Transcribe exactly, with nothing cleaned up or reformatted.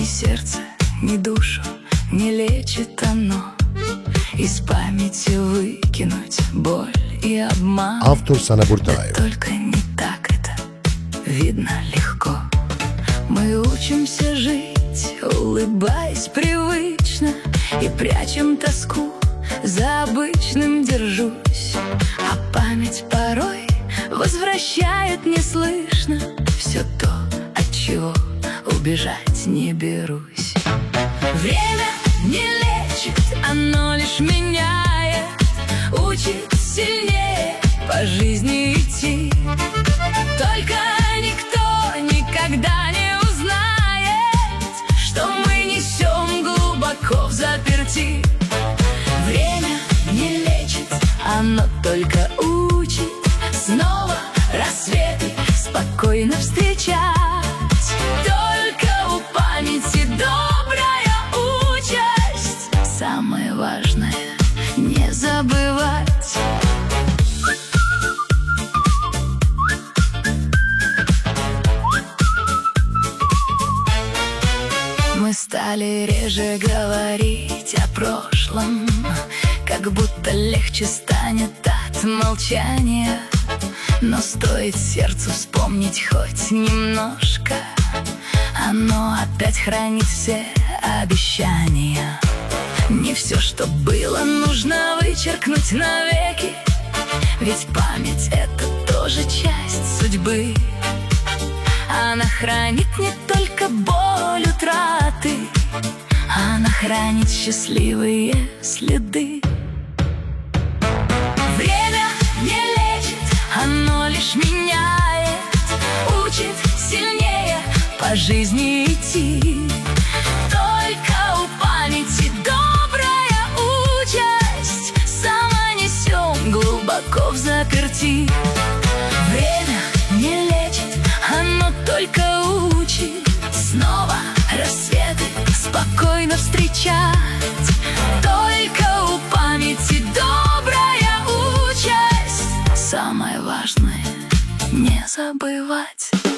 Ни сердце, ни душу не лечит оно. Из памяти выкинуть боль и обман. Автор Sana Burtaev. Да только не так это видно легко. Мы учимся жить, улыбаясь привычно, и прячем тоску, за обычным держусь. А память порой возвращает неслышно все то, от чего убежать не берусь. Время не лечит, оно лишь меняет, учит сильнее по жизни идти. Только никто никогда не узнает, что мы несем глубоко взаперти. Время не лечит, оно только учит снова рассветы спокойно встречать. Только у памяти добрая участь, самое важное — не забывать. Мы стали реже говорить о прошлом, как будто легче станет от молчания. Но стоит сердцу вспомнить хоть немножко, оно опять хранит все обещания. Не все, что было, нужно вычеркнуть навеки, ведь память — это тоже часть судьбы. Она хранит не только боль утраты, она хранит счастливые следы. Время не лечит, оно лишь меняет, учит сильнее по жизни идти. Только у памяти добрая участь, сама несем глубоко взаперти. Время не лечит, оно только учит снова рассветы спокойно встречать. Только у памяти добрая участь, самое важное — не забывать.